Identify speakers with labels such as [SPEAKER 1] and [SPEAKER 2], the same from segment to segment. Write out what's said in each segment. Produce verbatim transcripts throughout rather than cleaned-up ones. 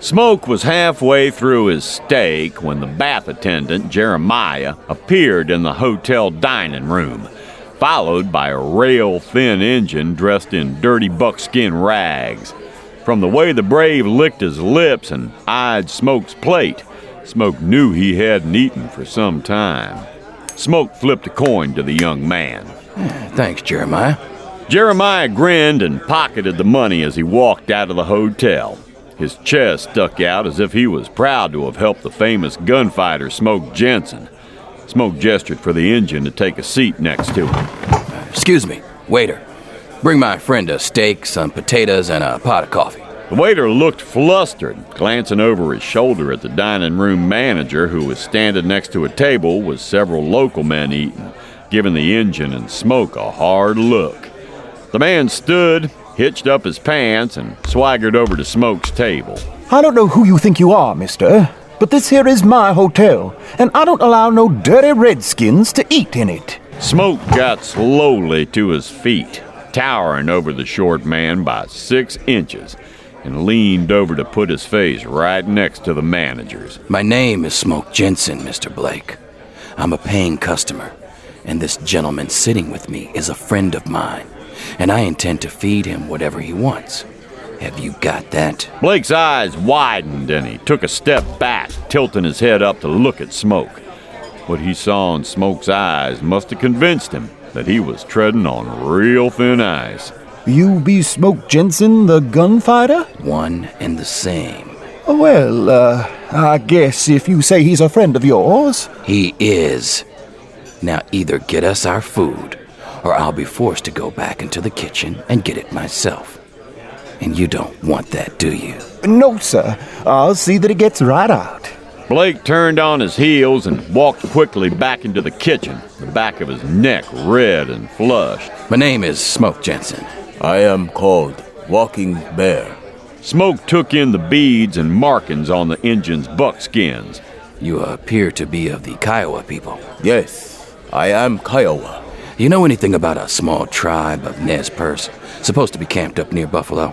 [SPEAKER 1] Smoke was halfway through his steak when the bath attendant, Jeremiah, appeared in the hotel dining room, followed by a rail-thin Injun dressed in dirty buckskin rags. From the way the brave licked his lips and eyed Smoke's plate, Smoke knew he hadn't eaten for some time. Smoke flipped a coin to the young man.
[SPEAKER 2] Thanks, Jeremiah.
[SPEAKER 1] Jeremiah grinned and pocketed the money as he walked out of the hotel. His chest stuck out as if he was proud to have helped the famous gunfighter Smoke Jensen. Smoke gestured for the Injun to take a seat next to him.
[SPEAKER 2] Excuse me, waiter. Bring my friend a steak, some potatoes, and a pot of coffee.
[SPEAKER 1] The waiter looked flustered, glancing over his shoulder at the dining room manager, who was standing next to a table with several local men eating, giving the Injun and Smoke a hard look. The man stood, hitched up his pants, and swaggered over to Smoke's table.
[SPEAKER 3] I don't know who you think you are, mister, but this here is my hotel, and I don't allow no dirty redskins to eat in it.
[SPEAKER 1] Smoke got slowly to his feet, towering over the short man by six inches, and leaned over to put his face right next to the manager's.
[SPEAKER 2] My name is Smoke Jensen, Mister Blake. I'm a paying customer, and this gentleman sitting with me is a friend of mine, and I intend to feed him whatever he wants. Have you got that?
[SPEAKER 1] Blake's eyes widened, and he took a step back, tilting his head up to look at Smoke. What he saw in Smoke's eyes must have convinced him that he was treading on real thin ice.
[SPEAKER 3] You be Smoke Jensen, the gunfighter?
[SPEAKER 2] One and the same.
[SPEAKER 3] Well, uh, I guess if you say he's a friend of yours.
[SPEAKER 2] He is. Now either get us our food, or I'll be forced to go back into the kitchen and get it myself. And you don't want that, do you?
[SPEAKER 3] No, sir. I'll see that it gets right out.
[SPEAKER 1] Blake turned on his heels and walked quickly back into the kitchen, the back of his neck red and flushed.
[SPEAKER 2] My name is Smoke Jensen.
[SPEAKER 4] I am called Walking Bear.
[SPEAKER 1] Smoke took in the beads and markings on the Injun's buckskins.
[SPEAKER 2] You appear to be of the Kiowa people.
[SPEAKER 4] Yes, I am Kiowa.
[SPEAKER 2] Do you know anything about a small tribe of Nez Perce, supposed to be camped up near Buffalo?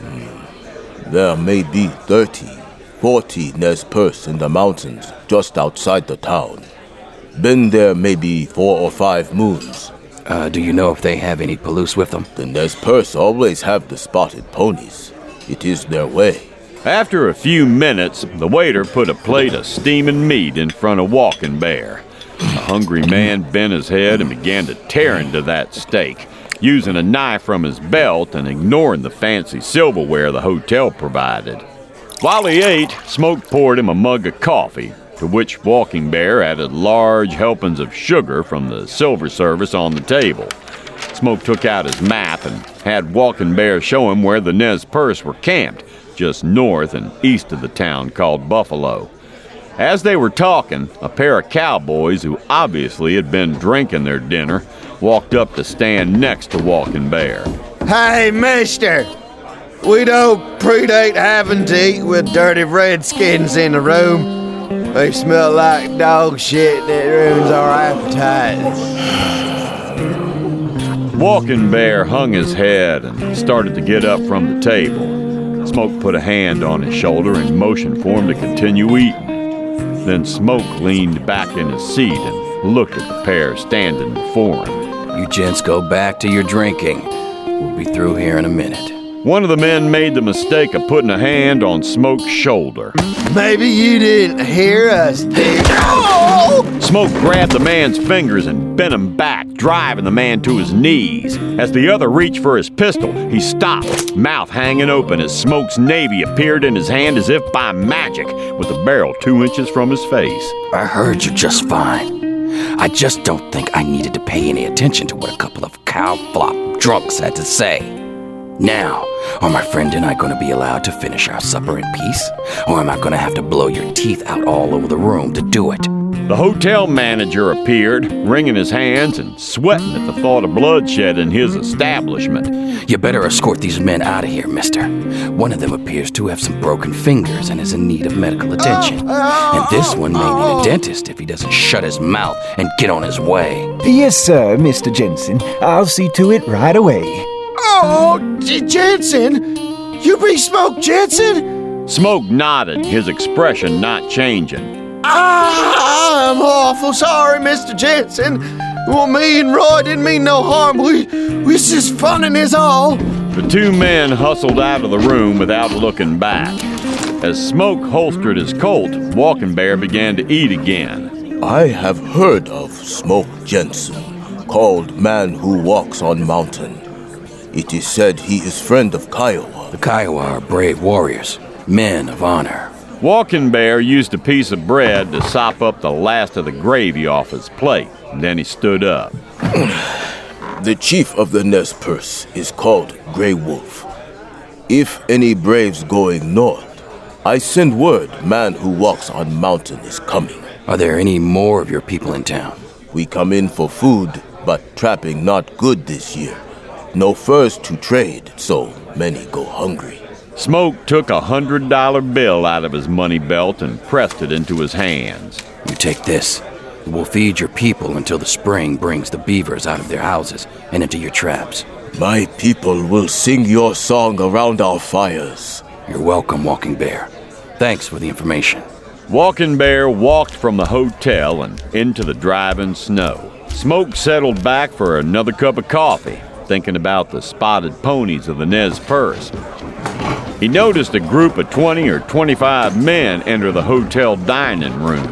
[SPEAKER 4] Hmm. There may be thirty, forty Nez Perce in the mountains just outside the town. Been there maybe four or five moons.
[SPEAKER 2] Uh, do you know if they have any Palouse with them?
[SPEAKER 4] The Nez Perce always have the spotted ponies. It is their way.
[SPEAKER 1] After a few minutes, the waiter put a plate of steaming meat in front of Walking Bear. The hungry man bent his head and began to tear into that steak, using a knife from his belt and ignoring the fancy silverware the hotel provided. While he ate, Smoke poured him a mug of coffee, to which Walking Bear added large helpings of sugar from the silver service on the table. Smoke took out his map and had Walking Bear show him where the Nez Perce were camped, just north and east of the town called Buffalo. As they were talking, a pair of cowboys who obviously had been drinking their dinner walked up to stand next to Walking Bear.
[SPEAKER 5] Hey, mister! We don't predate having to eat with dirty redskins in the room. They smell like dog shit that ruins our appetites.
[SPEAKER 1] Walking Bear hung his head and started to get up from the table. Smoke put a hand on his shoulder and motioned for him to continue eating. Then Smoke leaned back in his seat and looked at the pair standing before him.
[SPEAKER 2] You gents go back to your drinking. We'll be through here in a minute.
[SPEAKER 1] One of the men made the mistake of putting a hand on Smoke's shoulder.
[SPEAKER 5] Maybe you didn't hear us, dude.
[SPEAKER 1] Smoke grabbed the man's fingers and bent him back, driving the man to his knees. As the other reached for his pistol, he stopped, mouth hanging open as Smoke's navy appeared in his hand as if by magic, with the barrel two inches from his face.
[SPEAKER 2] I heard you just fine. I just don't think I needed to pay any attention to what a couple of cow-flop drunks had to say. Now, are my friend and I going to be allowed to finish our supper in peace? Or am I going to have to blow your teeth out all over the room to do it?
[SPEAKER 1] The hotel manager appeared, wringing his hands and sweating at the thought of bloodshed in his establishment.
[SPEAKER 2] You better escort these men out of here, mister. One of them appears to have some broken fingers and is in need of medical attention. And this one may need a dentist if he doesn't shut his mouth and get on his way.
[SPEAKER 3] Yes, sir, Mister Jensen. I'll see to it right away.
[SPEAKER 5] Oh, J- Jensen! You be Smoke Jensen?
[SPEAKER 1] Smoke nodded, his expression not changing.
[SPEAKER 5] I'm awful sorry, Mister Jensen. Well, me and Roy didn't mean no harm. We, we was just funning is all.
[SPEAKER 1] The two men hustled out of the room without looking back. As Smoke holstered his Colt, Walking Bear began to eat again.
[SPEAKER 4] I have heard of Smoke Jensen, called Man Who Walks on Mountain. It is said he is friend of Kiowa.
[SPEAKER 2] The Kiowa are brave warriors, men of honor.
[SPEAKER 1] Walking Bear used a piece of bread to sop up the last of the gravy off his plate, and then he stood up.
[SPEAKER 4] The chief of the Nez Perce is called Grey Wolf. If any braves going north, I send word Man Who Walks on Mountain is coming.
[SPEAKER 2] Are there any more of your people in town?
[SPEAKER 4] We come in for food, but trapping not good this year. No furs to trade, so many go hungry.
[SPEAKER 1] Smoke took a hundred dollar bill out of his money belt and pressed it into his hands.
[SPEAKER 2] You take this. It will feed your people until the spring brings the beavers out of their houses and into your traps.
[SPEAKER 4] My people will sing your song around our fires.
[SPEAKER 2] You're welcome, Walking Bear. Thanks for the information.
[SPEAKER 1] Walking Bear walked from the hotel and into the driving snow. Smoke settled back for another cup of coffee, thinking about the spotted ponies of the Nez Perce. He noticed a group of twenty or twenty-five men enter the hotel dining room.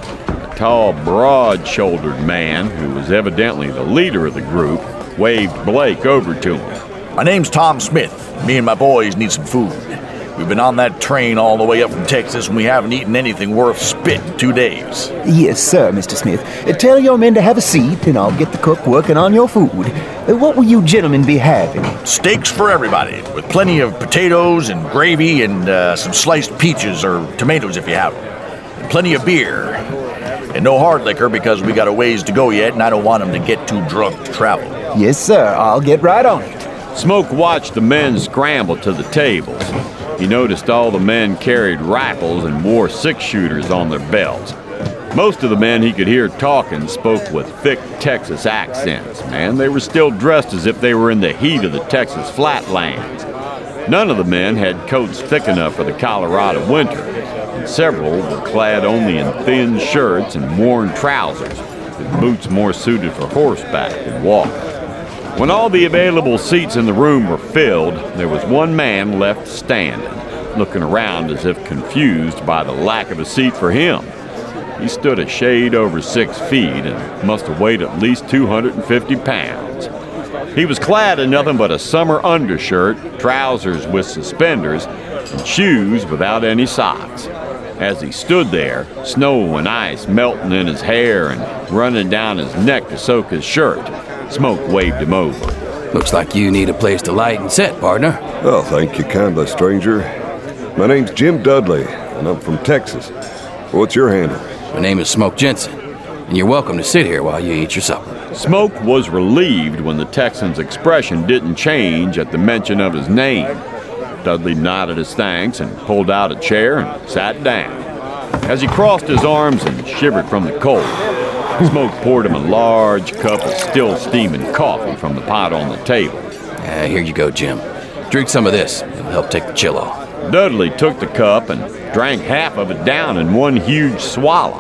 [SPEAKER 1] A tall, broad-shouldered man, who was evidently the leader of the group, waved Blake over to him.
[SPEAKER 6] My name's Tom Smith. Me and my boys need some food. We've been on that train all the way up from Texas, and we haven't eaten anything worth spit in two days.
[SPEAKER 3] Yes, sir, Mister Smith. Uh, tell your men to have a seat, and I'll get the cook working on your food. Uh, what will you gentlemen be having?
[SPEAKER 6] Steaks for everybody, with plenty of potatoes and gravy and uh, some sliced peaches or tomatoes if you have them. And plenty of beer. And no hard liquor because we got a ways to go yet, and I don't want them to get too drunk to travel.
[SPEAKER 3] Yes, sir. I'll get right on it.
[SPEAKER 1] Smoke watched the men scramble to the tables. He noticed all the men carried rifles and wore six-shooters on their belts. Most of the men he could hear talking spoke with thick Texas accents, man. They were still dressed as if they were in the heat of the Texas flatlands. None of the men had coats thick enough for the Colorado winter, and several were clad only in thin shirts and worn trousers, with boots more suited for horseback than walking. When all the available seats in the room were filled, there was one man left standing, looking around as if confused by the lack of a seat for him. He stood a shade over six feet and must have weighed at least two hundred fifty pounds. He was clad in nothing but a summer undershirt, trousers with suspenders, and shoes without any socks. As he stood there, snow and ice melting in his hair and running down his neck to soak his shirt, Smoke waved him over.
[SPEAKER 2] Looks like you need a place to light and sit, partner.
[SPEAKER 7] Oh, thank you kindly, stranger. My name's Jim Dudley, and I'm from Texas. What's your handle?
[SPEAKER 2] My name is Smoke Jensen, and you're welcome to sit here while you eat your supper.
[SPEAKER 1] Smoke was relieved when the Texan's expression didn't change at the mention of his name. Dudley nodded his thanks and pulled out a chair and sat down. As he crossed his arms and shivered from the cold, Smoke poured him a large cup of still steaming coffee from the pot on the table.
[SPEAKER 2] Uh, here you go, Jim. Drink some of this. It'll help take the chill off.
[SPEAKER 1] Dudley took the cup and drank half of it down in one huge swallow.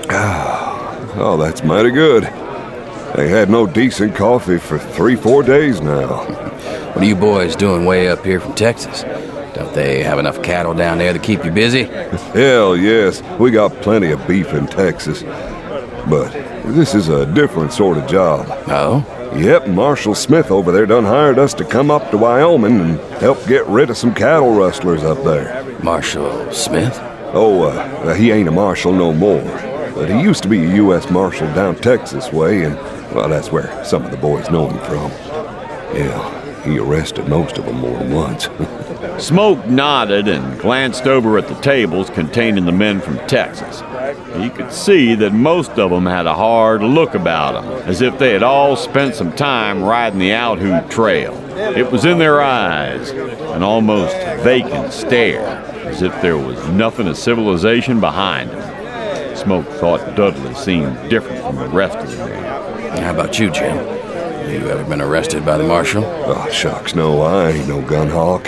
[SPEAKER 7] Oh, that's mighty good. They had no decent coffee for three, four days now.
[SPEAKER 2] What are you boys doing way up here from Texas? Don't they have enough cattle down there to keep you busy?
[SPEAKER 7] Hell yes, we got plenty of beef in Texas. But this is a different sort of job.
[SPEAKER 2] Oh?
[SPEAKER 7] Yep, Marshall Smith over there done hired us to come up to Wyoming and help get rid of some cattle rustlers up there.
[SPEAKER 2] Marshall Smith?
[SPEAKER 7] Oh, uh, he ain't a marshal no more. But he used to be a U S Marshal down Texas way, and, well, that's where some of the boys know him from. Yeah, he arrested most of them more than once.
[SPEAKER 1] Smoke nodded and glanced over at the tables containing the men from Texas. He could see that most of them had a hard look about them, as if they had all spent some time riding the Outhoot Trail. It was in their eyes, an almost vacant stare, as if there was nothing of civilization behind them. Smoke thought Dudley seemed different from the rest of the men.
[SPEAKER 2] How about you, Jim? You ever been arrested by the marshal?
[SPEAKER 7] Oh, shucks, no, I ain't no gun hawk.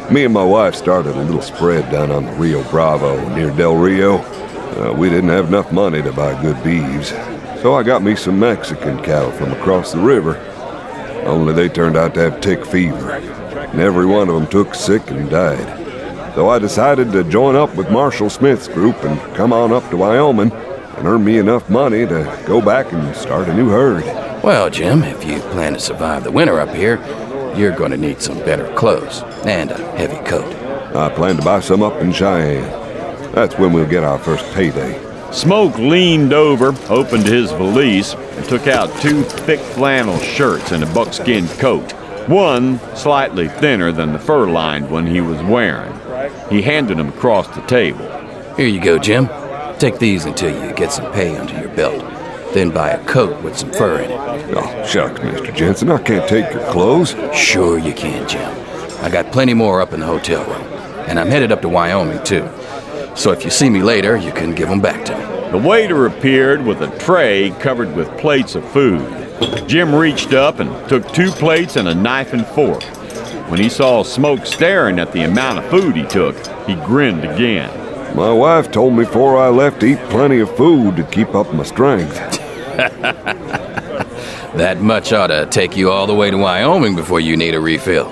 [SPEAKER 7] Me and my wife started a little spread down on the Rio Bravo near Del Rio. Uh, we didn't have enough money to buy good beeves, so I got me some Mexican cattle from across the river. Only they turned out to have tick fever, and every one of them took sick and died. So I decided to join up with Marshall Smith's group and come on up to Wyoming and earn me enough money to go back and start a new herd.
[SPEAKER 2] Well, Jim, if you plan to survive the winter up here, you're going to need some better clothes and a heavy coat.
[SPEAKER 7] I plan to buy some up in Cheyenne. That's when we'll get our first payday.
[SPEAKER 1] Smoke leaned over, opened his valise, and took out two thick flannel shirts and a buckskin coat, one slightly thinner than the fur-lined one he was wearing. He handed them across the table.
[SPEAKER 2] Here you go, Jim. Take these until you get some pay under your belt. Then buy a coat with some fur in it.
[SPEAKER 7] Oh, shucks, Mister Jensen, I can't take your clothes.
[SPEAKER 2] Sure you can, Jim. I got plenty more up in the hotel room. And I'm headed up to Wyoming, too. So if you see me later, you can give them back to me.
[SPEAKER 1] The waiter appeared with a tray covered with plates of food. Jim reached up and took two plates and a knife and fork. When he saw Smoke staring at the amount of food he took, he grinned again.
[SPEAKER 7] My wife told me before I left to eat plenty of food to keep up my strength.
[SPEAKER 2] That much ought to take you all the way to Wyoming before you need a refill.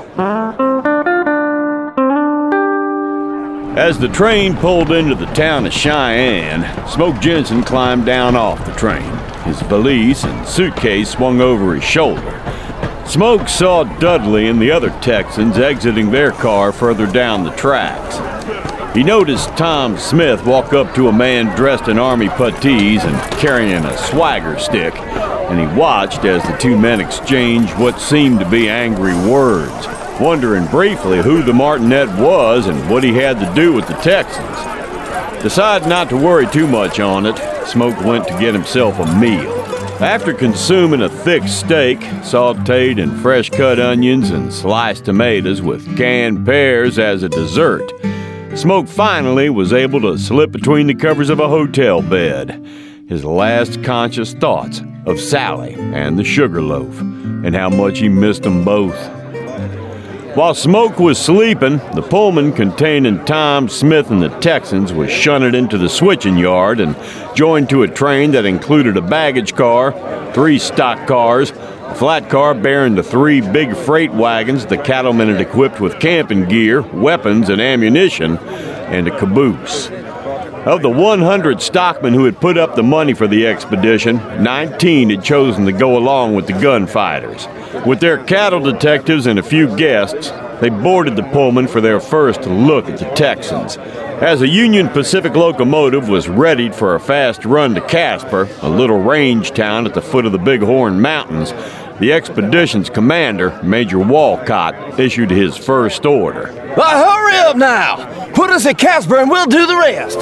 [SPEAKER 1] As the train pulled into the town of Cheyenne, Smoke Jensen climbed down off the train. His valise and suitcase swung over his shoulder. Smoke saw Dudley and the other Texans exiting their car further down the tracks. He noticed Tom Smith walk up to a man dressed in army puttees and carrying a swagger stick, and he watched as the two men exchanged what seemed to be angry words, wondering briefly who the Martinet was and what he had to do with the Texans. Deciding not to worry too much on it, Smoke went to get himself a meal. After consuming a thick steak, sautéed in fresh-cut onions and sliced tomatoes with canned pears as a dessert, Smoke finally was able to slip between the covers of a hotel bed, his last conscious thoughts of Sally and the sugar loaf, and how much he missed them both. While Smoke was sleeping, the Pullman containing Tom Smith and the Texans was shunted into the switching yard and joined to a train that included a baggage car, three stock cars, a flat car bearing the three big freight wagons the cattlemen had equipped with camping gear, weapons, and ammunition, and a caboose. Of the one hundred stockmen who had put up the money for the expedition, nineteen had chosen to go along with the gunfighters. With their cattle detectives and a few guests, they boarded the Pullman for their first look at the Texans. As a Union Pacific locomotive was readied for a fast run to Casper, a little range town at the foot of the Bighorn Mountains, the expedition's commander, Major Walcott, issued his first order.
[SPEAKER 5] Well, hurry up now! Put us at Casper and we'll do the rest!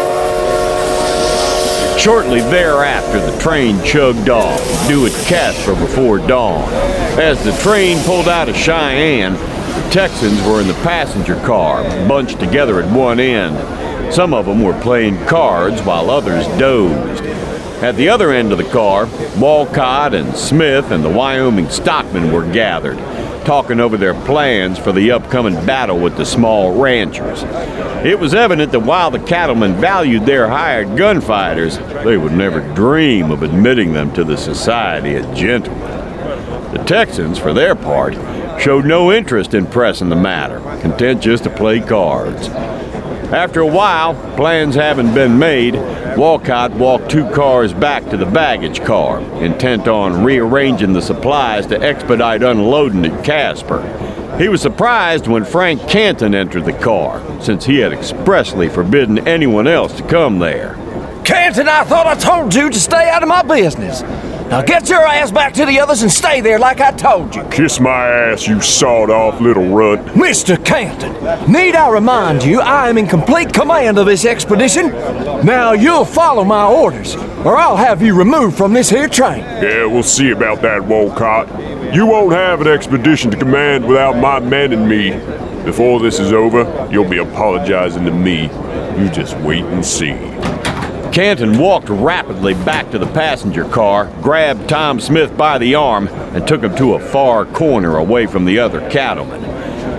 [SPEAKER 1] Shortly thereafter, the train chugged off, due at Casper before dawn. As the train pulled out of Cheyenne, the Texans were in the passenger car, bunched together at one end. Some of them were playing cards while others dozed. At the other end of the car, Walcott and Smith and the Wyoming stockmen were gathered, talking over their plans for the upcoming battle with the small ranchers. It was evident that while the cattlemen valued their hired gunfighters, they would never dream of admitting them to the society of gentlemen. The Texans, for their part, showed no interest in pressing the matter, content just to play cards. After a while, plans having been made, Walcott walked two cars back to the baggage car, intent on rearranging the supplies to expedite unloading at Casper. He was surprised when Frank Canton entered the car, since he had expressly forbidden anyone else to come there.
[SPEAKER 5] Canton, I thought I told you to stay out of my business. Now get your ass back to the others and stay there like I told you.
[SPEAKER 8] Kiss my ass, you sawed-off little runt.
[SPEAKER 5] Mister Canton, need I remind you I am in complete command of this expedition? Now you'll follow my orders, or I'll have you removed from this here train.
[SPEAKER 8] Yeah, we'll see about that, Walcott. You won't have an expedition to command without my men and me. Before this is over, you'll be apologizing to me. You just wait and see.
[SPEAKER 1] Canton walked rapidly back to the passenger car, grabbed Tom Smith by the arm, and took him to a far corner away from the other cattlemen.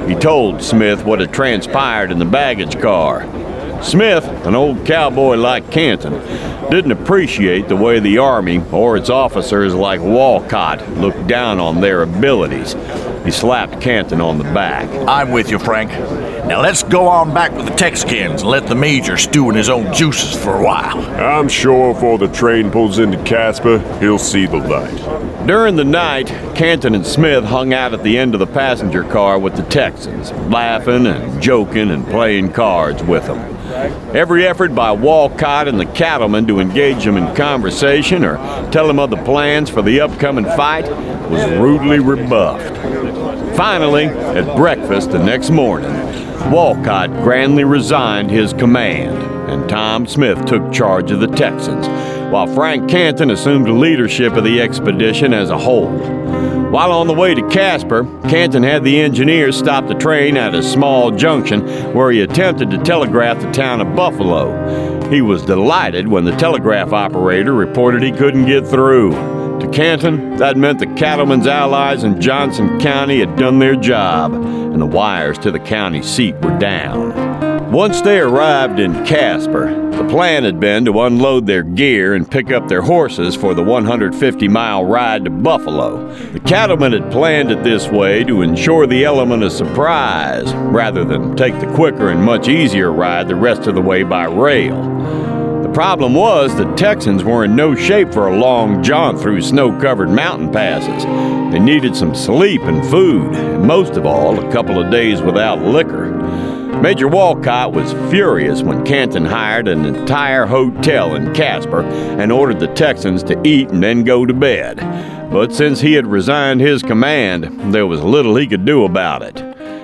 [SPEAKER 1] He told Smith what had transpired in the baggage car. Smith, an old cowboy like Canton, didn't appreciate the way the Army or its officers like Walcott looked down on their abilities. He slapped Canton on the back.
[SPEAKER 6] I'm with you, Frank. Now let's go on back with the Texicans and let the Major stew in his own juices for a while.
[SPEAKER 8] I'm sure before the train pulls into Casper, he'll see the light.
[SPEAKER 1] During the night, Canton and Smith hung out at the end of the passenger car with the Texans, laughing and joking and playing cards with them. Every effort by Walcott and the cattlemen to engage them in conversation or tell them of the plans for the upcoming fight was rudely rebuffed. Finally, at breakfast the next morning, Walcott grandly resigned his command, and Tom Smith took charge of the Texans, while Frank Canton assumed leadership of the expedition as a whole. While on the way to Casper, Canton had the engineers stop the train at a small junction where he attempted to telegraph the town of Buffalo. He was delighted when the telegraph operator reported he couldn't get through. To Canton, that meant the cattlemen's allies in Johnson County had done their job, and the wires to the county seat were down. Once they arrived in Casper, the plan had been to unload their gear and pick up their horses for the one hundred fifty mile ride to Buffalo. The cattlemen had planned it this way to ensure the element of surprise, rather than take the quicker and much easier ride the rest of the way by rail. The problem was the Texans were in no shape for a long jaunt through snow-covered mountain passes. They needed some sleep and food, and most of all, a couple of days without liquor. Major Walcott was furious when Canton hired an entire hotel in Casper and ordered the Texans to eat and then go to bed. But since he had resigned his command, there was little he could do about it.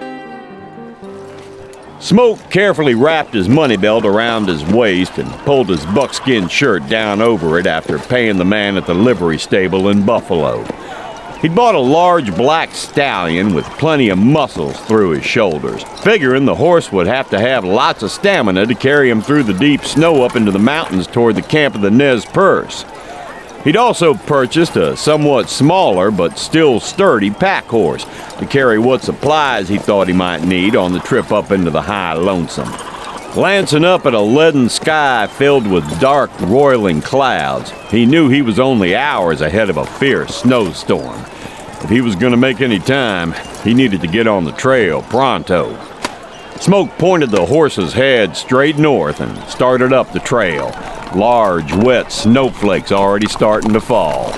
[SPEAKER 1] Smoke carefully wrapped his money belt around his waist and pulled his buckskin shirt down over it after paying the man at the livery stable in Buffalo. He'd bought a large black stallion with plenty of muscles through his shoulders, figuring the horse would have to have lots of stamina to carry him through the deep snow up into the mountains toward the camp of the Nez Perce. He'd also purchased a somewhat smaller but still sturdy pack horse to carry what supplies he thought he might need on the trip up into the high lonesome. Glancing up at a leaden sky filled with dark, roiling clouds, he knew he was only hours ahead of a fierce snowstorm. If he was going to make any time, he needed to get on the trail pronto. Smoke pointed the horse's head straight north and started up the trail, large, wet snowflakes already starting to fall.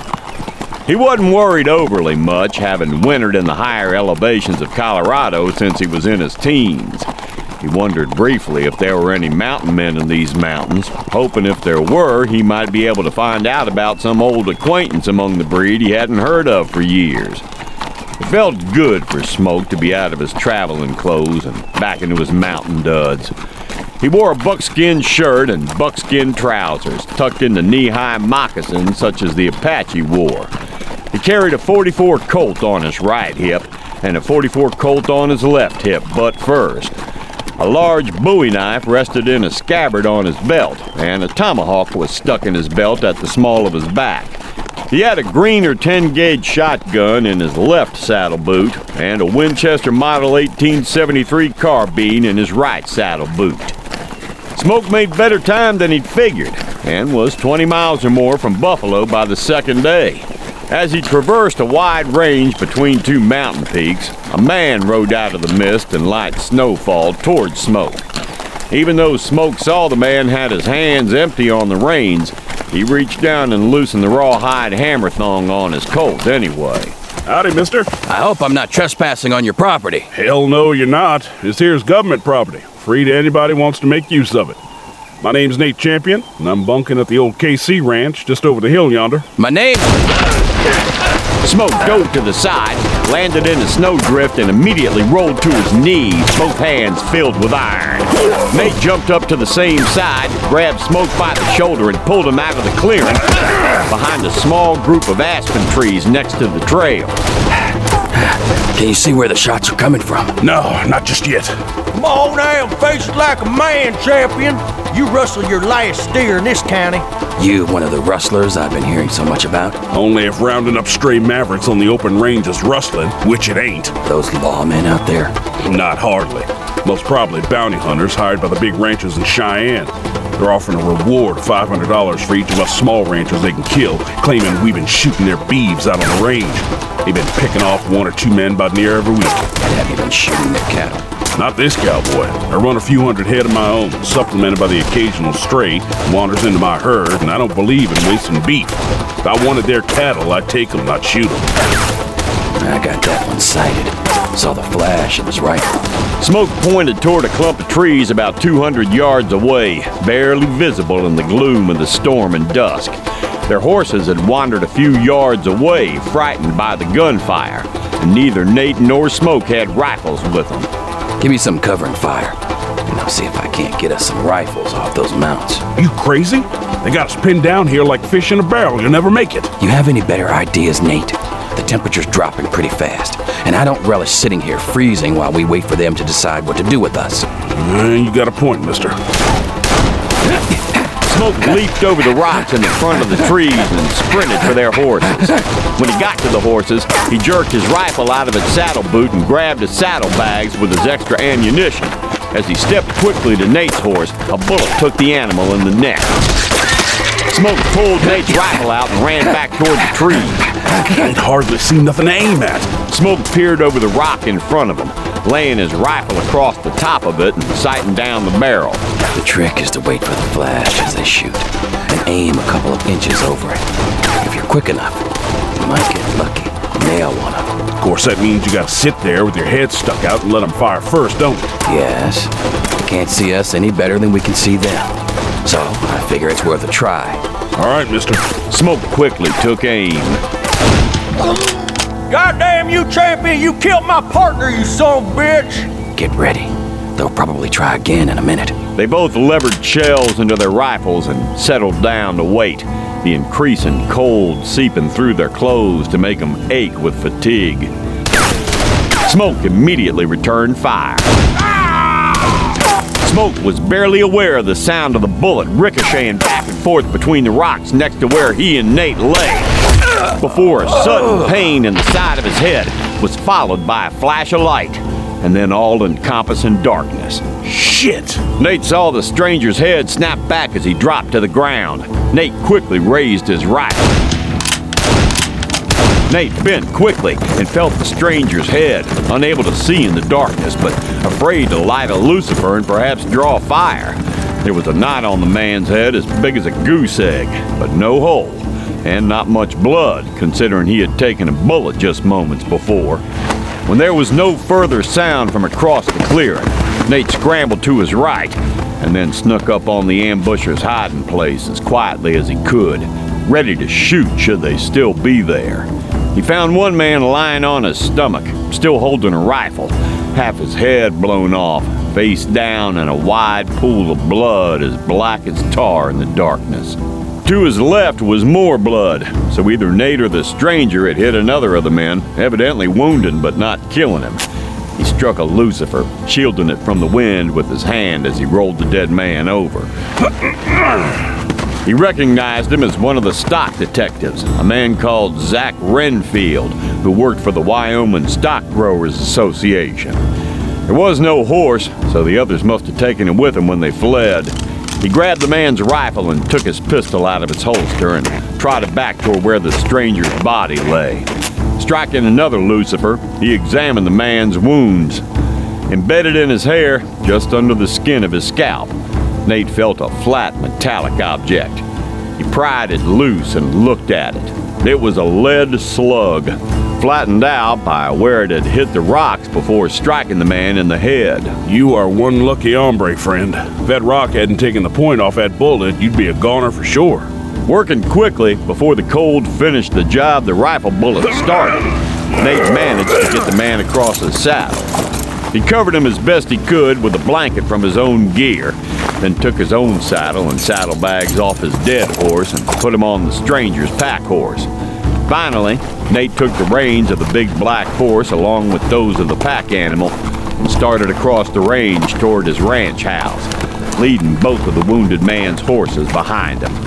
[SPEAKER 1] He wasn't worried overly much, having wintered in the higher elevations of Colorado since he was in his teens. He wondered briefly if there were any mountain men in these mountains, hoping if there were, he might be able to find out about some old acquaintance among the breed he hadn't heard of for years. It felt good for Smoke to be out of his traveling clothes and back into his mountain duds. He wore a buckskin shirt and buckskin trousers, tucked into knee-high moccasins such as the Apache wore. He carried a forty-four Colt on his right hip and a forty-four Colt on his left hip, butt first. A large bowie knife rested in a scabbard on his belt, and a tomahawk was stuck in his belt at the small of his back. He had a Greener ten gauge shotgun in his left saddle boot and a Winchester Model eighteen seventy-three carbine in his right saddle boot. Smoke made better time than he'd figured and was twenty miles or more from Buffalo by the second day. As he traversed a wide range between two mountain peaks, a man rode out of the mist and light snowfall towards Smoke. Even though Smoke saw the man had his hands empty on the reins, he reached down and loosened the rawhide hammer thong on his Colt anyway.
[SPEAKER 9] Howdy, mister.
[SPEAKER 2] I hope I'm not trespassing on your property.
[SPEAKER 9] Hell no, you're not. This here's government property. Free to anybody who wants to make use of it. My name's Nate Champion, and I'm bunking at the old K C Ranch just over the hill yonder.
[SPEAKER 2] My name...
[SPEAKER 1] Smoke dove to the side, landed in a snowdrift, and immediately rolled to his knees, both hands filled with iron. Nate jumped up to the same side, grabbed Smoke by the shoulder, and pulled him out of the clearing behind a small group of aspen trees next to the trail.
[SPEAKER 2] Can you see where the shots are coming from?
[SPEAKER 9] No, not just yet.
[SPEAKER 10] Come on now, face it like a man, Champion. You rustle your last steer in this county.
[SPEAKER 2] You one of the rustlers I've been hearing so much about?
[SPEAKER 9] Only if rounding up stray mavericks on the open range is rustling, which it ain't.
[SPEAKER 2] Those lawmen out there?
[SPEAKER 9] Not hardly. Most probably bounty hunters hired by the big ranchers in Cheyenne. They're offering a reward of five hundred dollars for each of us small ranchers they can kill, claiming we've been shooting their beeves out on the range. They've been picking off one or two men about near every week.
[SPEAKER 2] Have you been shooting their cattle?
[SPEAKER 9] Not this cowboy. I run a few hundred head of my own, supplemented by the occasional stray who wanders into my herd, and I don't believe in wasting beef. If I wanted their cattle, I'd take them, not shoot them.
[SPEAKER 2] I got that one sighted. Saw the flash of his rifle.
[SPEAKER 1] Smoke pointed toward a clump of trees about two hundred yards away, barely visible in the gloom of the storm and dusk. Their horses had wandered a few yards away, frightened by the gunfire, and neither Nate nor Smoke had rifles with them.
[SPEAKER 2] Give me some cover and fire, and I'll see if I can't get us some rifles off those mounts.
[SPEAKER 9] You crazy? They got us pinned down here like fish in a barrel. You'll never make it.
[SPEAKER 2] You have any better ideas, Nate? The temperature's dropping pretty fast, and I don't relish sitting here freezing while we wait for them to decide what to do with us.
[SPEAKER 9] Uh, you got a point, mister.
[SPEAKER 1] Smoke leaped over the rocks in the front of the trees and sprinted for their horses. When he got to the horses, he jerked his rifle out of its saddle boot and grabbed his saddlebags with his extra ammunition. As he stepped quickly to Nate's horse, a bullet took the animal in the neck. Smoke pulled Nate's rifle out and ran back toward the trees.
[SPEAKER 9] I can't hardly see nothing to aim at.
[SPEAKER 1] Smoke peered over the rock in front of him, laying his rifle across the top of it and sighting down the barrel.
[SPEAKER 2] The trick is to wait for the flash as they shoot, and aim a couple of inches over it. If you're quick enough, you might get lucky and nail one of them.
[SPEAKER 9] Of course, that means you gotta sit there with your head stuck out and let them fire first, don't you?
[SPEAKER 2] Yes. They can't see us any better than we can see them. So, I figure it's worth a try.
[SPEAKER 9] All right, mister.
[SPEAKER 1] Smoke quickly took aim.
[SPEAKER 10] Goddamn you, champion! You killed my partner, you son of a bitch!
[SPEAKER 2] Get ready. They'll probably try again in a minute.
[SPEAKER 1] They both levered shells into their rifles and settled down to wait, the increasing cold seeping through their clothes to make them ache with fatigue. Smoke immediately returned fire. Smoke was barely aware of the sound of the bullet ricocheting back and forth between the rocks next to where he and Nate lay, before a sudden pain in the side of his head was followed by a flash of light, and then all-encompassing darkness.
[SPEAKER 9] Shit!
[SPEAKER 1] Nate saw the stranger's head snap back as he dropped to the ground. Nate quickly raised his rifle. Nate bent quickly and felt the stranger's head, unable to see in the darkness, but afraid to light a lucifer and perhaps draw fire. There was a knot on the man's head as big as a goose egg, but no hole, and not much blood, considering he had taken a bullet just moments before. When there was no further sound from across the clearing, Nate scrambled to his right, and then snuck up on the ambusher's hiding place as quietly as he could, ready to shoot should they still be there. He found one man lying on his stomach, still holding a rifle, half his head blown off, face down in a wide pool of blood as black as tar in the darkness. To his left was more blood, so either Nate or the stranger had hit another of the men, evidently wounding but not killing him. He struck a lucifer, shielding it from the wind with his hand as he rolled the dead man over. He recognized him as one of the stock detectives, a man called Zach Renfield, who worked for the Wyoming Stock Growers Association. There was no horse, so the others must have taken him with them when they fled. He grabbed the man's rifle and took his pistol out of its holster and trotted back toward where the stranger's body lay. Striking another lucifer, he examined the man's wounds. Embedded in his hair, just under the skin of his scalp, Nate felt a flat metallic object. He pried it loose and looked at it. It was a lead slug, flattened out by where it had hit the rocks before striking the man in the head.
[SPEAKER 9] You are one lucky hombre, friend. If that rock hadn't taken the point off that bullet, you'd be a goner for sure.
[SPEAKER 1] Working quickly before the cold finished the job the rifle bullet started, Nate managed to get the man across his saddle. He covered him as best he could with a blanket from his own gear, then took his own saddle and saddlebags off his dead horse and put him on the stranger's pack horse. Finally, Nate took the reins of the big black horse along with those of the pack animal and started across the range toward his ranch house, leading both of the wounded man's horses behind him.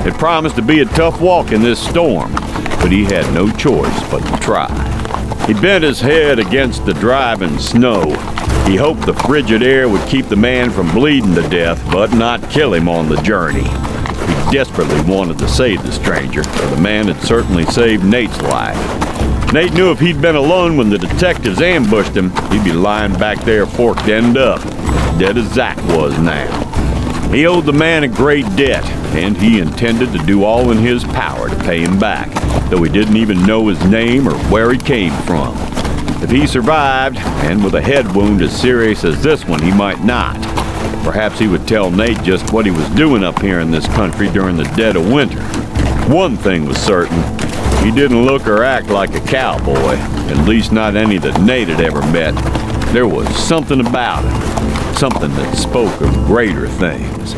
[SPEAKER 1] It promised to be a tough walk in this storm, but he had no choice but to try. He bent his head against the driving snow. He hoped the frigid air would keep the man from bleeding to death, but not kill him on the journey. He desperately wanted to save the stranger, for the man had certainly saved Nate's life. Nate knew if he'd been alone when the detectives ambushed him, he'd be lying back there forked end up, dead as Zach was now. He owed the man a great debt, and he intended to do all in his power to pay him back, though he didn't even know his name or where he came from. If he survived, and with a head wound as serious as this one, he might not. Perhaps he would tell Nate just what he was doing up here in this country during the dead of winter. One thing was certain. He didn't look or act like a cowboy, at least not any that Nate had ever met. There was something about him, something that spoke of greater things.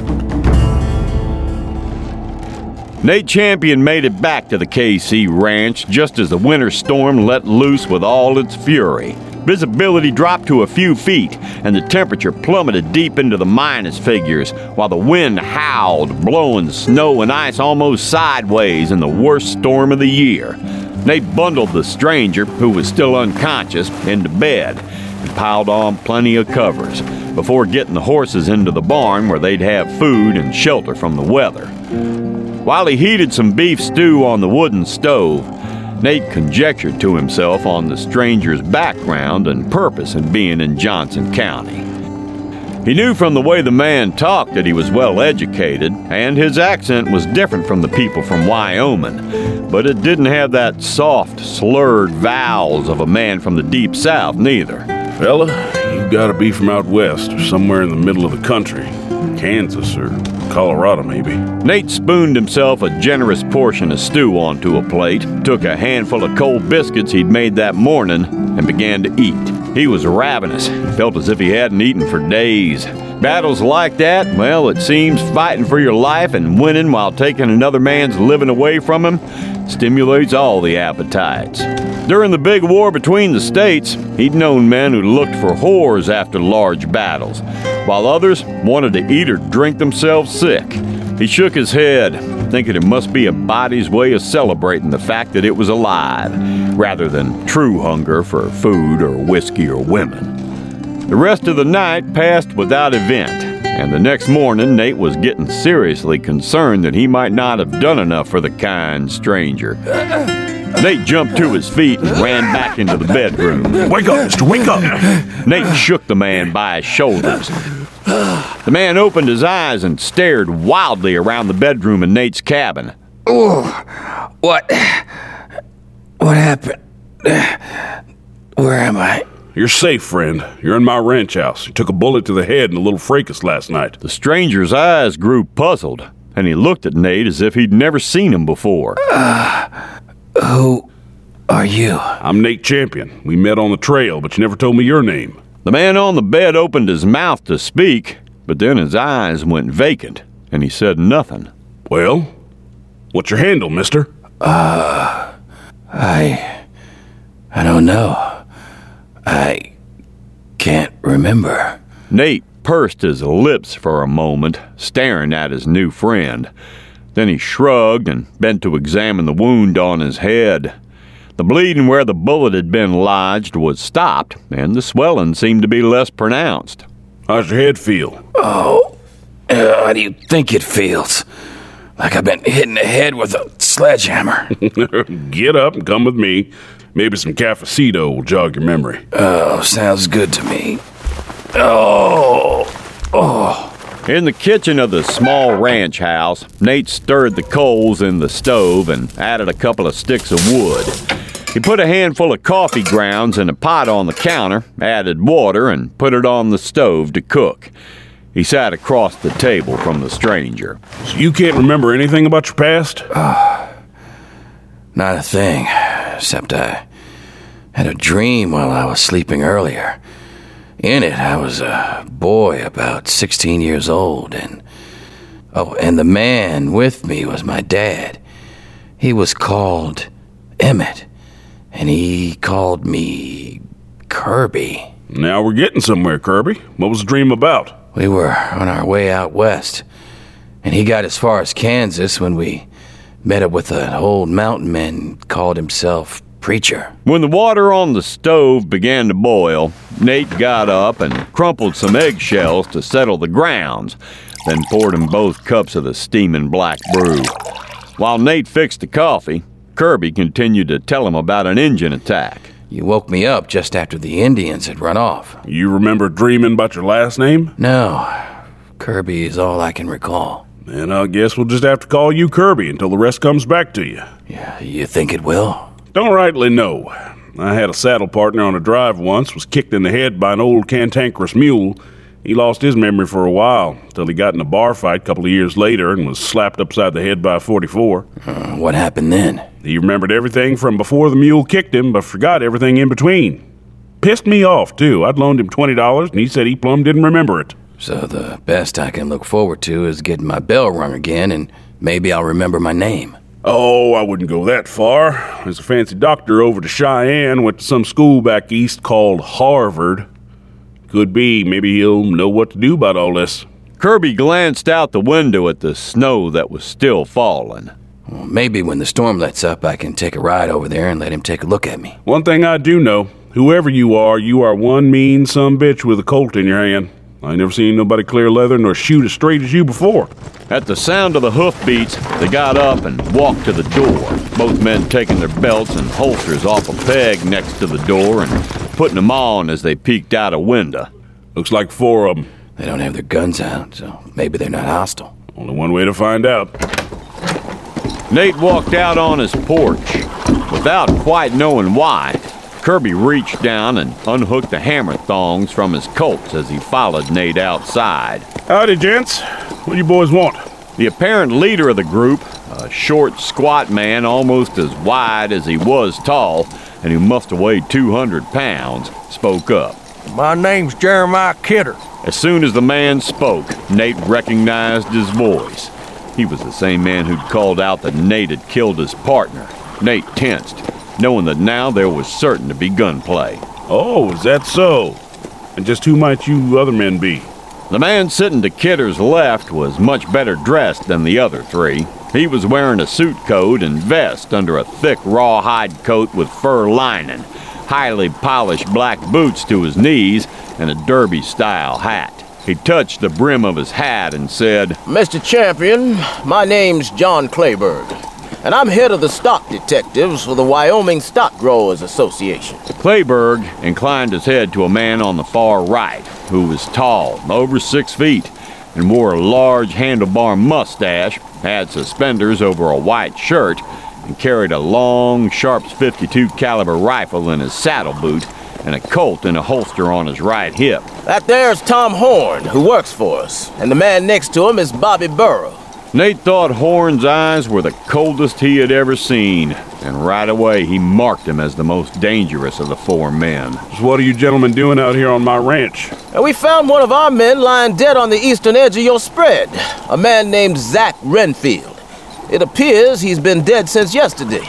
[SPEAKER 1] Nate Champion made it back to the K C Ranch just as the winter storm let loose with all its fury. Visibility dropped to a few feet, and the temperature plummeted deep into the minus figures, while the wind howled, blowing snow and ice almost sideways in the worst storm of the year. Nate bundled the stranger, who was still unconscious, into bed and piled on plenty of covers before getting the horses into the barn where they'd have food and shelter from the weather. While he heated some beef stew on the wooden stove, Nate conjectured to himself on the stranger's background and purpose in being in Johnson County. He knew from the way the man talked that he was well educated, and his accent was different from the people from Wyoming, but it didn't have that soft, slurred vowels of a man from the deep south, neither.
[SPEAKER 9] Fella, you gotta be from out west, or somewhere in the middle of the country. Kansas or Colorado, maybe.
[SPEAKER 1] Nate spooned himself a generous portion of stew onto a plate, took a handful of cold biscuits he'd made that morning, and began to eat. He was ravenous and felt as if he hadn't eaten for days. Battles like that, well, it seems fighting for your life and winning while taking another man's living away from him stimulates all the appetites. During the big war between the states, he'd known men who looked for whores after large battles, while others wanted to eat or drink themselves sick. He shook his head, thinking it must be a body's way of celebrating the fact that it was alive, rather than true hunger for food or whiskey or women. The rest of the night passed without event, and the next morning Nate was getting seriously concerned that he might not have done enough for the kind stranger. Nate jumped to his feet and ran back into the bedroom.
[SPEAKER 9] Wake up, mister, wake up!
[SPEAKER 1] Nate shook the man by his shoulders. The man opened his eyes and stared wildly around the bedroom in Nate's cabin.
[SPEAKER 2] Oh, what? What happened? Where am I?
[SPEAKER 9] You're safe, friend. You're in my ranch house. You took a bullet to the head in a little fracas last night.
[SPEAKER 1] The stranger's eyes grew puzzled, and he looked at Nate as if he'd never seen him before.
[SPEAKER 2] Uh, who are you?
[SPEAKER 9] I'm Nate Champion. We met on the trail, but you never told me your name.
[SPEAKER 1] The man on the bed opened his mouth to speak, but then his eyes went vacant, and he said nothing.
[SPEAKER 9] Well, what's your handle, mister?
[SPEAKER 2] Uh, I... I don't know. I can't remember.
[SPEAKER 1] Nate pursed his lips for a moment, staring at his new friend. Then he shrugged and bent to examine the wound on his head. The bleeding where the bullet had been lodged was stopped, and the swelling seemed to be less pronounced.
[SPEAKER 9] How's your head feel?
[SPEAKER 2] Oh, uh, how do you think it feels? Like I've been hit in the head with a sledgehammer.
[SPEAKER 9] Get up and come with me. Maybe some cafecito will jog your memory.
[SPEAKER 2] Oh, sounds good to me. Oh, oh.
[SPEAKER 1] In the kitchen of the small ranch house, Nate stirred the coals in the stove and added a couple of sticks of wood. He put a handful of coffee grounds in a pot on the counter, added water, and put it on the stove to cook. He sat across the table from the stranger.
[SPEAKER 9] So you can't remember anything about your past?
[SPEAKER 2] Uh, not a thing, except I had a dream while I was sleeping earlier. In it, I was a boy about sixteen years old, and... Oh, and the man with me was my dad. He was called Emmett, and he called me Kirby.
[SPEAKER 9] Now we're getting somewhere, Kirby. What was the dream about?
[SPEAKER 2] We were on our way out west, And he got as far as Kansas when we met up with an old mountain man and called himself Preacher.
[SPEAKER 1] When the water on the stove began to boil, Nate got up and crumpled some eggshells to settle the grounds, then poured him both cups of the steaming black brew. While Nate fixed the coffee, Kirby continued to tell him about an Indian attack.
[SPEAKER 2] You woke me up just after the Indians had run off.
[SPEAKER 9] You remember dreaming about your last name?
[SPEAKER 2] No. Kirby is all I can recall.
[SPEAKER 9] And I guess we'll just have to call you Kirby until the rest comes back to you.
[SPEAKER 2] Yeah, you think it will?
[SPEAKER 9] Don't rightly know. I had a saddle partner on a drive once, was kicked in the head by an old cantankerous mule. He lost his memory for a while, till he got in a bar fight a couple of years later and was slapped upside the head by a forty-four.
[SPEAKER 2] Uh, what happened then?
[SPEAKER 9] He remembered everything from before the mule kicked him, but forgot everything in between. Pissed me off, too. I'd loaned him twenty dollars, and he said he plumb didn't remember it.
[SPEAKER 2] So the best I can look forward to is getting my bell rung again, and maybe I'll remember my name.
[SPEAKER 9] Oh, I wouldn't go that far. There's a fancy doctor over to Cheyenne, went to some school back east called Harvard. Could be, maybe he'll know what to do about all this.
[SPEAKER 1] Kirby glanced out the window at the snow that was still falling.
[SPEAKER 2] Well, maybe when the storm lets up, I can take a ride over there and let him take a look at me.
[SPEAKER 9] One thing I do know, whoever you are, you are one mean sumbitch with a Colt in your hand. I ain't never seen nobody clear leather nor shoot as straight as you before.
[SPEAKER 1] At the sound of the hoofbeats, they got up and walked to the door, both men taking their belts and holsters off a peg next to the door and putting them on as they peeked out a window.
[SPEAKER 9] Looks like four of them.
[SPEAKER 2] They don't have their guns out, so maybe they're not hostile.
[SPEAKER 9] Only one way to find out.
[SPEAKER 1] Nate walked out on his porch. Without quite knowing why, Kirby reached down and unhooked the hammer thongs from his Colts as he followed Nate outside.
[SPEAKER 9] Howdy, gents. What do you boys want?
[SPEAKER 1] The apparent leader of the group, a short, squat man almost as wide as he was tall, and who must have weighed two hundred pounds, spoke up.
[SPEAKER 10] My name's Jeremiah Kidder.
[SPEAKER 1] As soon as the man spoke, Nate recognized his voice. He was the same man who'd called out that Nate had killed his partner. Nate tensed, knowing that now there was certain to be gunplay.
[SPEAKER 9] Oh, is that so? And just who might you other men be?
[SPEAKER 1] The man sitting to Kidder's left was much better dressed than the other three. He was wearing a suit coat and vest under a thick rawhide coat with fur lining, highly polished black boots to his knees, and a derby-style hat. He touched the brim of his hat and said,
[SPEAKER 4] Mister Champion, my name's John Clayburg, and I'm head of the stock detectives for the Wyoming Stock Growers Association.
[SPEAKER 1] Clayburg inclined his head to a man on the far right, who was tall, over six feet, and wore a large handlebar mustache, had suspenders over a white shirt, and carried a long Sharps fifty-two caliber rifle in his saddle boot and a Colt in a holster on his right hip.
[SPEAKER 4] That there's Tom Horn, who works for us, and the man next to him is Bobby Burrow.
[SPEAKER 1] Nate thought Horn's eyes were the coldest he had ever seen, and right away he marked him as the most dangerous of the four men.
[SPEAKER 9] So what are you gentlemen doing out here on my ranch?
[SPEAKER 4] And we found one of our men lying dead on the eastern edge of your spread, a man named Zach Renfield. It appears he's been dead since yesterday.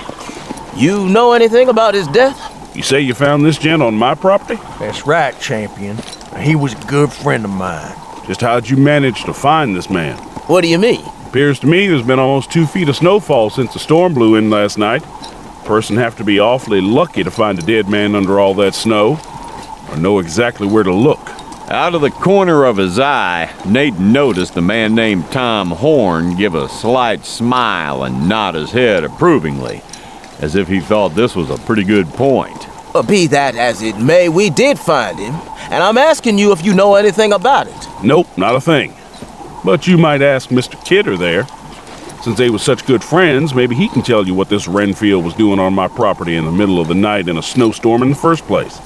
[SPEAKER 4] You know anything about his death?
[SPEAKER 9] You say you found this gent on my property?
[SPEAKER 10] That's right, Champion. He was a good friend of mine.
[SPEAKER 9] Just how'd you manage to find this man?
[SPEAKER 4] What do you mean?
[SPEAKER 9] Appears to me there's been almost two feet of snowfall since the storm blew in last night. Person have to be awfully lucky to find a dead man under all that snow, or know exactly where to look.
[SPEAKER 1] Out of the corner of his eye, Nate noticed a man named Tom Horn give a slight smile and nod his head approvingly, as if he thought this was a pretty good point.
[SPEAKER 4] Uh, be that as it may, we did find him, and I'm asking you if you know anything about it.
[SPEAKER 9] Nope, not a thing. But you might ask Mister Kidder there. Since they were such good friends, maybe he can tell you what this Renfield was doing on my property in the middle of the night in a snowstorm in the first place.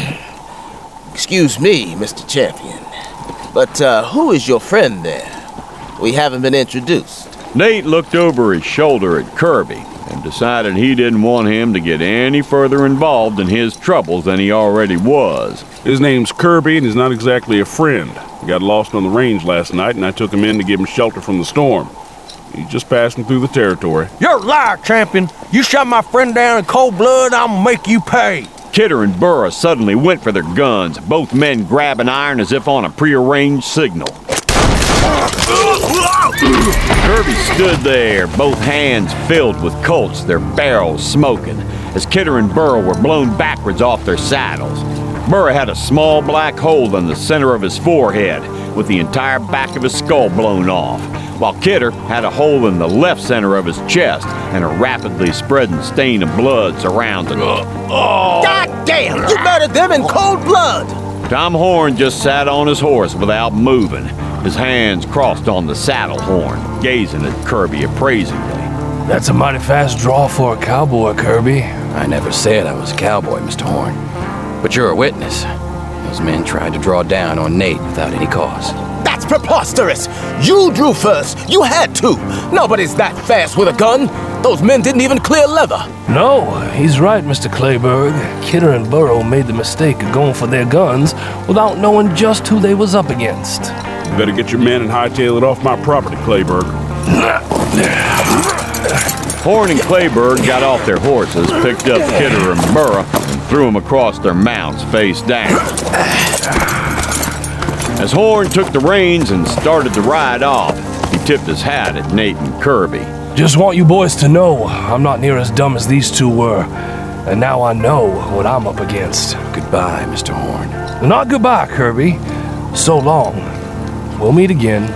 [SPEAKER 4] Excuse me, Mister Champion, but uh, who is your friend there? We haven't been introduced.
[SPEAKER 1] Nate looked over his shoulder at Kirby and decided he didn't want him to get any further involved in his troubles than he already was.
[SPEAKER 9] His name's Kirby, and he's not exactly a friend. He got lost on the range last night, and I took him in to give him shelter from the storm. He's just passing through the territory.
[SPEAKER 10] You're a liar, Champion. You shot my friend down in cold blood, I'll make you pay.
[SPEAKER 1] Kidder and Burra suddenly went for their guns, both men grabbing iron as if on a prearranged signal. Kirby stood there, both hands filled with Colts, their barrels smoking, as Kidder and Burrow were blown backwards off their saddles. Burrow had a small black hole in the center of his forehead, with the entire back of his skull blown off, while Kidder had a hole in the left center of his chest and a rapidly spreading stain of blood surrounding him.
[SPEAKER 4] Oh. God damn! You murdered them in cold blood!
[SPEAKER 1] Tom Horn just sat on his horse without moving, his hands crossed on the saddle horn, gazing at Kirby appraisingly.
[SPEAKER 11] That's a mighty fast draw for a cowboy, Kirby.
[SPEAKER 2] I never said I was a cowboy, Mister Horn. But you're a witness. Those men tried to draw down on Nate without any cause.
[SPEAKER 4] That's preposterous! You drew first! You had to! Nobody's that fast with a gun! Those men didn't even clear leather!
[SPEAKER 11] No, he's right, Mister Clayburg. Kidder and Burrow made the mistake of going for their guns without knowing just who they was up against.
[SPEAKER 9] You better get your men and hightail it off my property, Clayburg.
[SPEAKER 1] Horn and Clayburg got off their horses, picked up Kidder and Burrow, and threw them across their mounts face down. As Horn took the reins and started to ride off, he tipped his hat at Nate and Kirby.
[SPEAKER 11] Just want you boys to know I'm not near as dumb as these two were, and now I know what I'm up against.
[SPEAKER 2] Goodbye, Mister Horn.
[SPEAKER 11] Not goodbye, Kirby. So long. We'll meet again.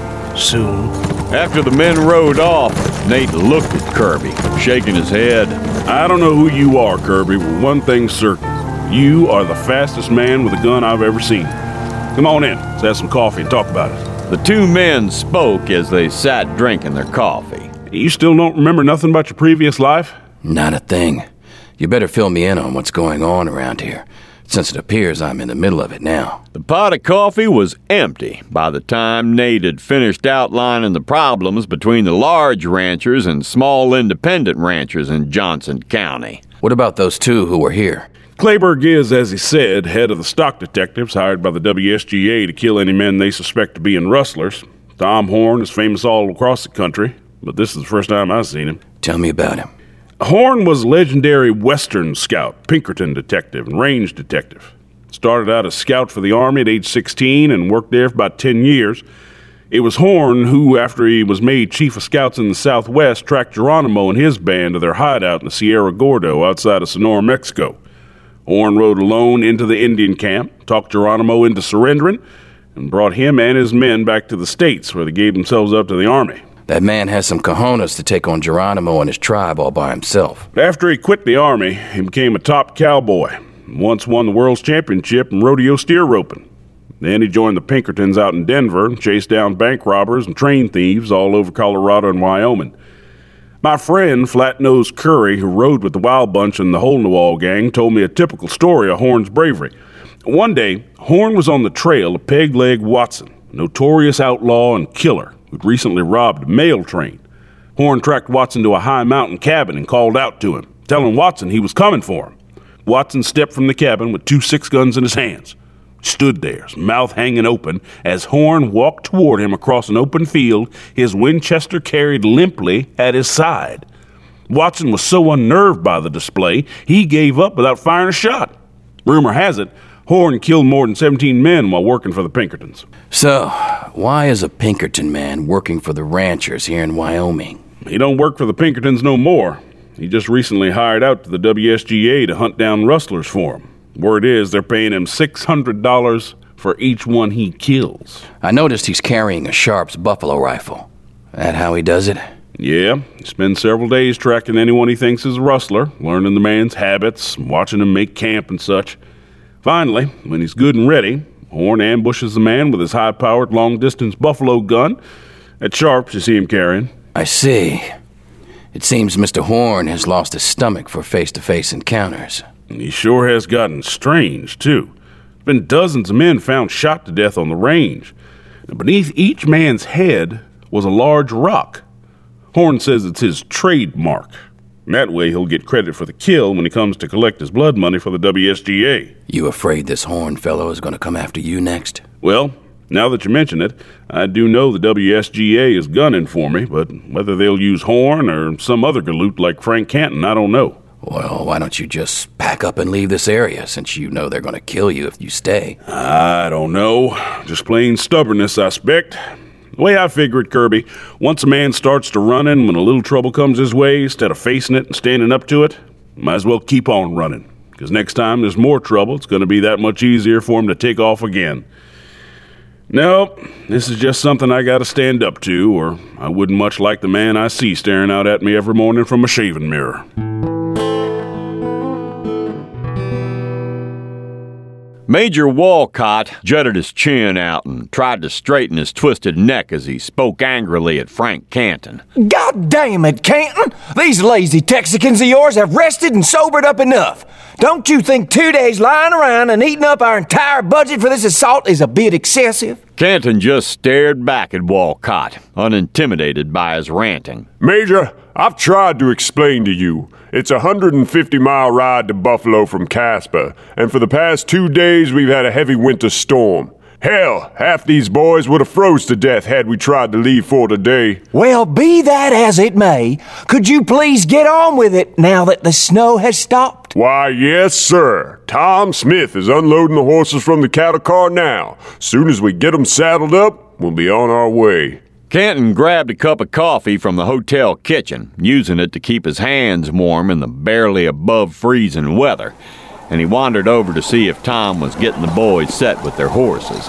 [SPEAKER 11] Soon.
[SPEAKER 1] After the men rode off, Nate looked at Kirby, shaking his head.
[SPEAKER 9] I don't know who you are, Kirby, but one thing's certain. You are the fastest man with a gun I've ever seen. Come on in. Let's have some coffee and talk about it.
[SPEAKER 1] The two men spoke as they sat drinking their coffee.
[SPEAKER 9] You still don't remember nothing about your previous life?
[SPEAKER 2] Not a thing. You better fill me in on what's going on around here, since it appears I'm in the middle of it now.
[SPEAKER 1] The pot of coffee was empty by the time Nate had finished outlining the problems between the large ranchers and small independent ranchers in Johnson County.
[SPEAKER 2] What about those two who were here?
[SPEAKER 9] Clayburg is, as he said, head of the stock detectives hired by the W S G A to kill any men they suspect of being rustlers. Tom Horn is famous all across the country, but this is the first time I've seen him.
[SPEAKER 2] Tell me about him.
[SPEAKER 9] Horn was a legendary Western scout, Pinkerton detective, and range detective. Started out as scout for the Army at age sixteen and worked there for about ten years. It was Horn who, after he was made chief of scouts in the Southwest, tracked Geronimo and his band to their hideout in the Sierra Gordo outside of Sonora, Mexico. Horn rode alone into the Indian camp, talked Geronimo into surrendering, and brought him and his men back to the States, where they gave themselves up to the Army.
[SPEAKER 2] That man has some cojones to take on Geronimo and his tribe all by himself.
[SPEAKER 9] After he quit the Army, he became a top cowboy. Once won the World's Championship in rodeo steer roping. Then he joined the Pinkertons out in Denver and chased down bank robbers and train thieves all over Colorado and Wyoming. My friend, Flat-Nosed Curry, who rode with the Wild Bunch and the Hole-in-the-Wall gang, told me a typical story of Horn's bravery. One day, Horn was on the trail of Peg-Leg Watson, a notorious outlaw and killer who'd recently robbed a mail train. Horn tracked Watson to a high mountain cabin and called out to him, telling Watson he was coming for him. Watson stepped from the cabin with two six guns in his hands. Stood there, his mouth hanging open, as Horn walked toward him across an open field, his Winchester carried limply at his side. Watson was so unnerved by the display, he gave up without firing a shot. Rumor has it, Horn killed more than seventeen men while working for the Pinkertons.
[SPEAKER 2] So, why is a Pinkerton man working for the ranchers here in Wyoming?
[SPEAKER 9] He don't work for the Pinkertons no more. He just recently hired out to the W S G A to hunt down rustlers for him. Word is they're paying him six hundred dollars for each one he kills.
[SPEAKER 2] I noticed he's carrying a Sharps buffalo rifle. That how he does it?
[SPEAKER 9] Yeah, he spends several days tracking anyone he thinks is a rustler, learning the man's habits, watching him make camp and such. Finally, when he's good and ready, Horn ambushes the man with his high-powered long-distance buffalo gun. At Sharps, you see him carrying.
[SPEAKER 2] I see. It seems Mister Horn has lost his stomach for face-to-face encounters.
[SPEAKER 9] He sure has gotten strange, too. There's been dozens of men found shot to death on the range. And beneath each man's head was a large rock. Horn says it's his trademark. And that way he'll get credit for the kill when he comes to collect his blood money for the W S G A.
[SPEAKER 2] You afraid this Horn fellow is going to come after you next?
[SPEAKER 9] Well, now that you mention it, I do know the W S G A is gunning for me, but whether they'll use Horn or some other galoot like Frank Canton, I don't know.
[SPEAKER 2] Well, why don't you just pack up and leave this area, since you know they're going to kill you if you stay?
[SPEAKER 9] I don't know. Just plain stubbornness, I expect. The way I figure it, Kirby, once a man starts to running when a little trouble comes his way, instead of facing it and standing up to it, might as well keep on running. Because next time there's more trouble, it's going to be that much easier for him to take off again. Nope, this is just something I gotta stand up to, or I wouldn't much like the man I see staring out at me every morning from a shaving mirror.
[SPEAKER 1] Major Walcott jutted his chin out and tried to straighten his twisted neck as he spoke angrily at Frank Canton.
[SPEAKER 12] God damn it, Canton! These lazy Texicans of yours have rested and sobered up enough. Don't you think two days lying around and eating up our entire budget for this assault is a bit excessive?
[SPEAKER 1] Canton just stared back at Walcott, unintimidated by his ranting.
[SPEAKER 8] Major, I've tried to explain to you. It's a one hundred fifty mile ride to Buffalo from Casper, and for the past two days we've had a heavy winter storm. Hell, half these boys would have froze to death had we tried to leave for today.
[SPEAKER 12] Well, be that as it may, could you please get on with it now that the snow has stopped?
[SPEAKER 8] Why, yes, sir. Tom Smith is unloading the horses from the cattle car now. Soon as we get them saddled up, we'll be on our way.
[SPEAKER 1] Canton grabbed a cup of coffee from the hotel kitchen, using it to keep his hands warm in the barely above freezing weather, and he wandered over to see if Tom was getting the boys set with their horses.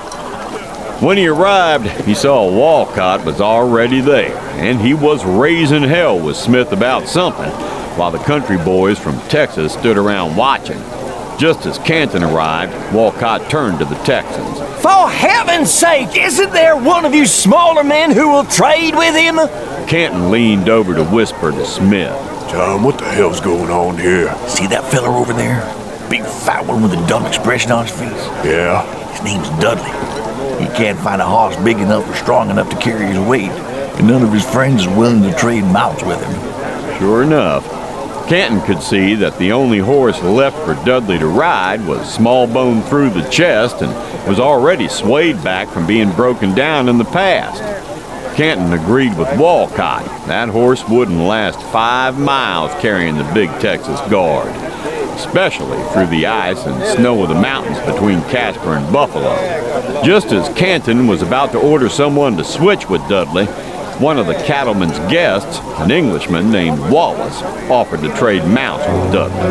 [SPEAKER 1] When he arrived, he saw Walcott was already there, and he was raising hell with Smith about something, while the country boys from Texas stood around watching. Just as Canton arrived, Walcott turned to the Texans.
[SPEAKER 12] For heaven's sake, isn't there one of you smaller men who will trade with him?
[SPEAKER 1] Canton leaned over to whisper to Smith.
[SPEAKER 8] Tom, what the hell's going on here?
[SPEAKER 6] See that fella over there? Big fat one with a dumb expression on his face?
[SPEAKER 8] Yeah?
[SPEAKER 6] His name's Dudley. He can't find a horse big enough or strong enough to carry his weight, and none of his friends is willing to trade mounts with him.
[SPEAKER 1] Sure enough, Canton could see that the only horse left for Dudley to ride was small bone through the chest and was already swayed back from being broken down in the past. Canton agreed with Walcott. That horse wouldn't last five miles carrying the big Texas guard, especially through the ice and snow of the mountains between Casper and Buffalo. Just as Canton was about to order someone to switch with Dudley, one of the cattleman's guests, an Englishman named Wallace, offered to trade mounts with Dudley.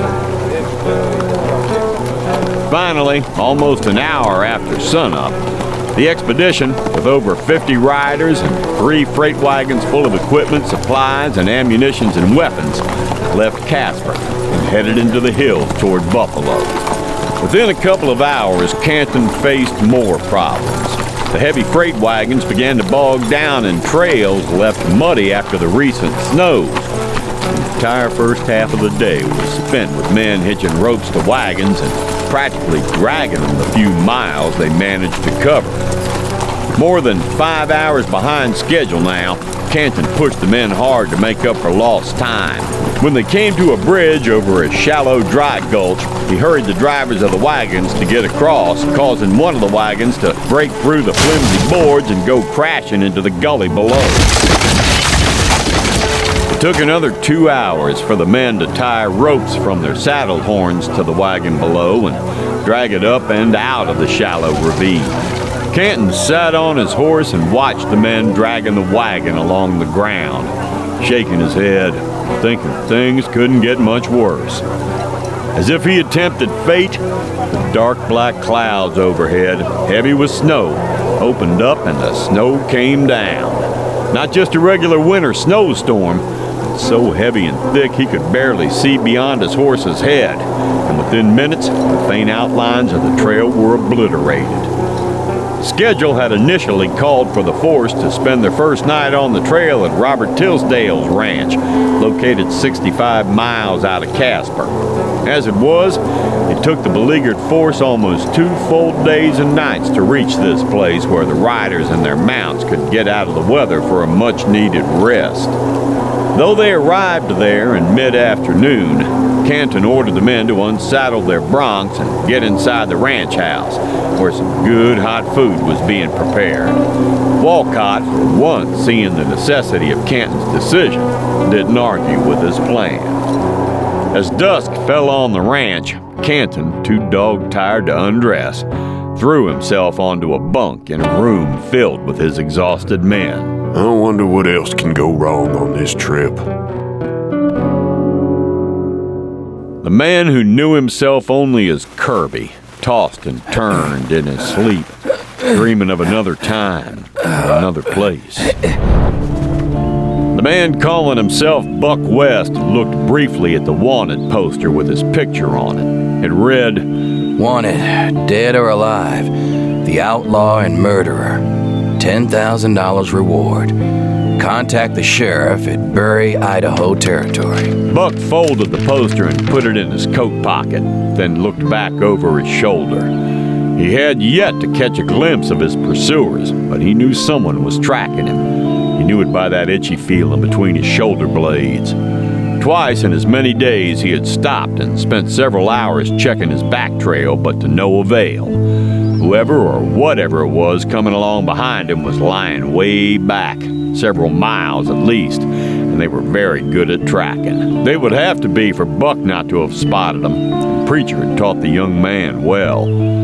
[SPEAKER 1] Finally, almost an hour after sunup, the expedition, with over fifty riders and three freight wagons full of equipment, supplies, and ammunitions and weapons, left Casper and headed into the hills toward Buffalo. Within a couple of hours, Canton faced more problems. The heavy freight wagons began to bog down and trails left muddy after the recent snows. The entire first half of the day was spent with men hitching ropes to wagons and practically dragging them the few miles they managed to cover. More than five hours behind schedule now, Canton pushed the men hard to make up for lost time. When they came to a bridge over a shallow, dry gulch, he hurried the drivers of the wagons to get across, causing one of the wagons to break through the flimsy boards and go crashing into the gully below. It took another two hours for the men to tie ropes from their saddle horns to the wagon below and drag it up and out of the shallow ravine. Canton sat on his horse and watched the men dragging the wagon along the ground, shaking his head, thinking things couldn't get much worse. As if he had tempted fate, the dark black clouds overhead, heavy with snow, opened up and the snow came down. Not just a regular winter snowstorm, but so heavy and thick he could barely see beyond his horse's head, and within minutes, the faint outlines of the trail were obliterated. The schedule had initially called for the force to spend their first night on the trail at Robert Tisdale's ranch, located sixty-five miles out of Casper. As it was, it took the beleaguered force almost two full days and nights to reach this place where the riders and their mounts could get out of the weather for a much-needed rest. Though they arrived there in mid-afternoon, Canton ordered the men to unsaddle their broncs and get inside the ranch house, where some good hot food was being prepared. Walcott, for once seeing the necessity of Canton's decision, didn't argue with his plan. As dusk fell on the ranch, Canton, too dog-tired to undress, threw himself onto a bunk in a room filled with his exhausted men.
[SPEAKER 8] I wonder what else can go wrong on this trip.
[SPEAKER 1] The man who knew himself only as Kirby tossed and turned in his sleep, dreaming of another time, another place. The man calling himself Buck West looked briefly at the wanted poster with his picture on it. It read,
[SPEAKER 2] "Wanted, dead or alive, the outlaw and murderer. ten thousand dollars reward. Contact the sheriff at Bury, Idaho Territory."
[SPEAKER 1] Buck folded the poster and put it in his coat pocket, then looked back over his shoulder. He had yet to catch a glimpse of his pursuers, but he knew someone was tracking him. He knew it by that itchy feeling between his shoulder blades. Twice in as many days he had stopped and spent several hours checking his back trail, but to no avail. Whoever or whatever it was coming along behind him was lying way back, several miles at least, and they were very good at tracking. They would have to be for Buck not to have spotted them. The preacher had taught the young man well.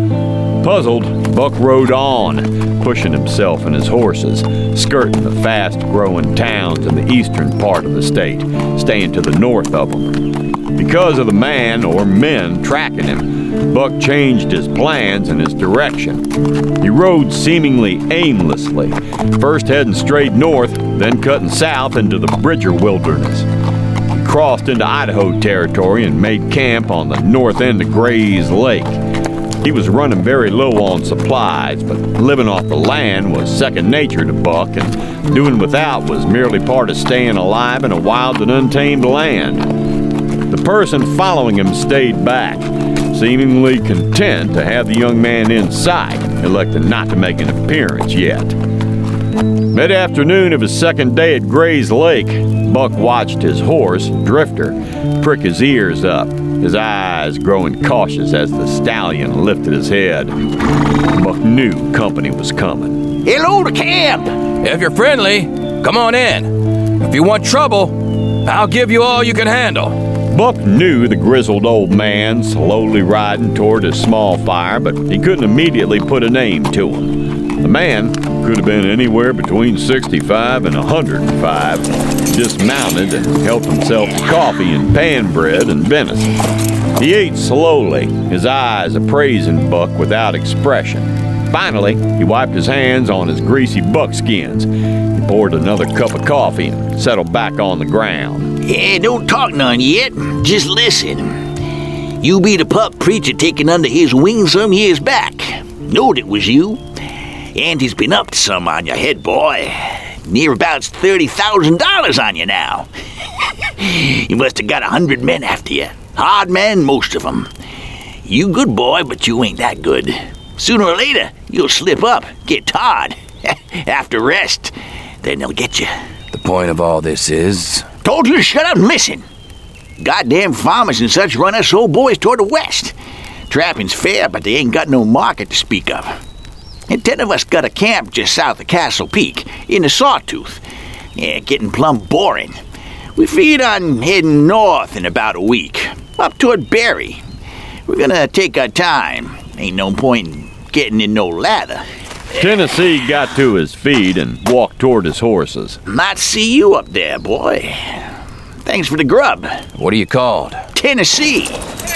[SPEAKER 1] Puzzled, Buck rode on, pushing himself and his horses, skirting the fast-growing towns in the eastern part of the state, staying to the north of them. Because of the man or men tracking him, Buck changed his plans and his direction. He rode seemingly aimlessly, first heading straight north, then cutting south into the Bridger Wilderness. He crossed into Idaho Territory and made camp on the north end of Gray's Lake. He was running very low on supplies, but living off the land was second nature to Buck, and doing without was merely part of staying alive in a wild and untamed land. The person following him stayed back, seemingly content to have the young man in sight, electing not to make an appearance yet. Mid-afternoon of his second day at Gray's Lake, Buck watched his horse, Drifter, prick his ears up, his eyes growing cautious as the stallion lifted his head. Buck knew company was coming.
[SPEAKER 10] Hello to camp!
[SPEAKER 2] If you're friendly, come on in. If you want trouble, I'll give you all you can handle.
[SPEAKER 1] Buck knew the grizzled old man slowly riding toward his small fire, but he couldn't immediately put a name to him. The man could have been anywhere between sixty-five and one hundred five, dismounted and helped himself to coffee and pan bread and venison. He ate slowly, his eyes appraising Buck without expression. Finally, he wiped his hands on his greasy buckskins. He poured another cup of coffee and settled back on the ground.
[SPEAKER 10] Yeah, don't talk none yet. Just listen. You be the pup preacher taken under his wing some years back. Knowed it was you. And he's been up to some on your head, boy. Near about thirty thousand dollars on you now. You must have got a hundred men after you. Hard men, most of them. You good boy, but you ain't that good. Sooner or later, you'll slip up, get tired. After rest, then they'll get you.
[SPEAKER 2] The point of all this is...
[SPEAKER 10] Told you to shut up and listen. Goddamn farmers and such run us old boys toward the west. Trapping's fair, but they ain't got no market to speak of. And ten of us got a camp just south of Castle Peak, in the Sawtooth. Yeah, getting plumb boring. We figured on heading north in about a week, up toward Bury. We're gonna take our time. Ain't no point in getting in no lather.
[SPEAKER 1] Tennessee got to his feet and walked toward his horses.
[SPEAKER 10] Might see you up there, boy. Thanks for the grub.
[SPEAKER 2] What are you called?
[SPEAKER 10] Tennessee.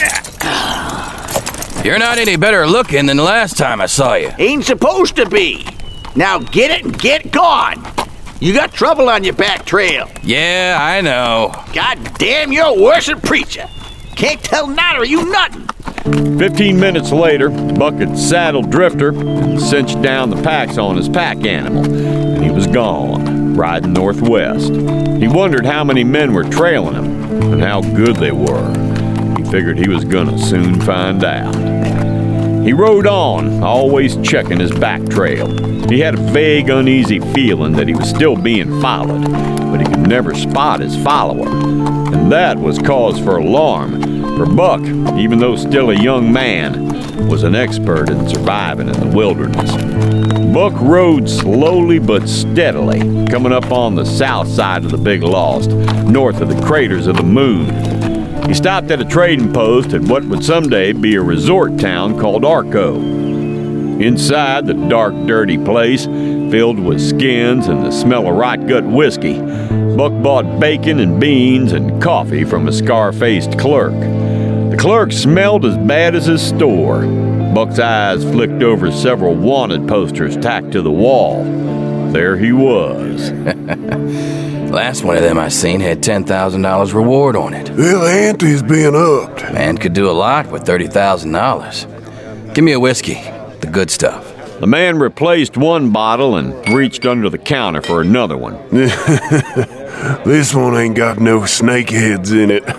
[SPEAKER 2] You're not any better looking than the last time I saw you.
[SPEAKER 10] Ain't supposed to be. Now get it and get gone. You got trouble on your back trail.
[SPEAKER 2] Yeah, I know.
[SPEAKER 10] God damn, you're a worse than preacher. Can't tell neither of you nothing.
[SPEAKER 1] Fifteen minutes later, Buck had saddled Drifter and cinched down the packs on his pack animal, and he was gone, riding northwest. He wondered how many men were trailing him and how good they were. He figured he was gonna soon find out. He rode on, always checking his back trail. He had a vague, uneasy feeling that he was still being followed, but he could never spot his follower. And that was cause for alarm, for Buck, even though still a young man, was an expert in surviving in the wilderness. Buck rode slowly but steadily, coming up on the south side of the Big Lost, north of the craters of the moon. He stopped at a trading post at what would someday be a resort town called Arco. Inside the dark, dirty place, filled with skins and the smell of rot gut whiskey, Buck bought bacon and beans and coffee from a scar-faced clerk. The clerk smelled as bad as his store. Buck's eyes flicked over several wanted posters tacked to the wall. There he was.
[SPEAKER 2] Last one of them I seen had ten thousand dollars reward on it.
[SPEAKER 7] Well, the ante's been upped.
[SPEAKER 2] Man could do a lot with thirty thousand dollars. Give me a whiskey, the good stuff.
[SPEAKER 1] The man replaced one bottle and reached under the counter for another one.
[SPEAKER 7] This one ain't got no snakeheads in it.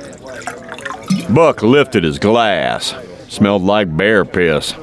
[SPEAKER 1] Buck lifted his glass. Smelled like bear piss.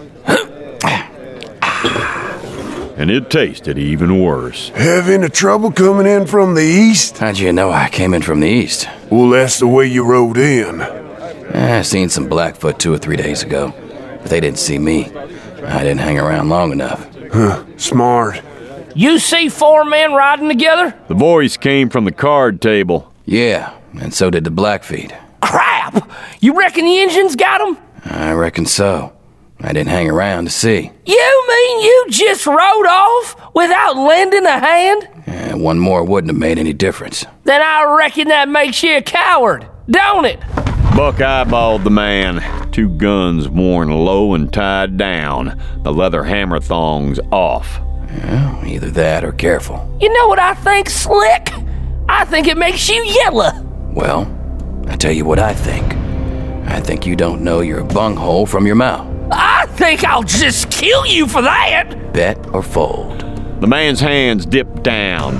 [SPEAKER 1] And it tasted even worse.
[SPEAKER 7] Have any trouble coming in from the east?
[SPEAKER 2] How'd you know I came in from the east?
[SPEAKER 7] Well, that's the way you rode in.
[SPEAKER 2] I seen some Blackfoot two or three days ago, but they didn't see me. I didn't hang around long enough.
[SPEAKER 7] Huh, smart.
[SPEAKER 11] You see four men riding together?
[SPEAKER 1] The voice came from the card table.
[SPEAKER 2] Yeah, and so did the Blackfeet.
[SPEAKER 11] Crap! You reckon the Injuns got them?
[SPEAKER 2] I reckon so. I didn't hang around to see.
[SPEAKER 11] You mean you just rode off without lending a hand?
[SPEAKER 2] Yeah, one more wouldn't have made any difference.
[SPEAKER 11] Then I reckon that makes you a coward, don't it?
[SPEAKER 1] Buck eyeballed the man. Two guns worn low and tied down. The leather hammer thongs off.
[SPEAKER 2] Yeah, either that or careful.
[SPEAKER 11] You know what I think, Slick? I think it makes you yellow.
[SPEAKER 2] Well, I tell you what I think. I think you don't know your bunghole from your mouth.
[SPEAKER 11] I think I'll just kill you for that!
[SPEAKER 2] Bet or fold?
[SPEAKER 1] The man's hands dipped down.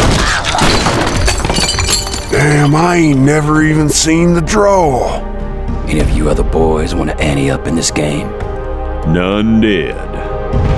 [SPEAKER 7] Damn, I ain't never even seen the draw.
[SPEAKER 2] Any of you other boys want to ante up in this game?
[SPEAKER 1] None did.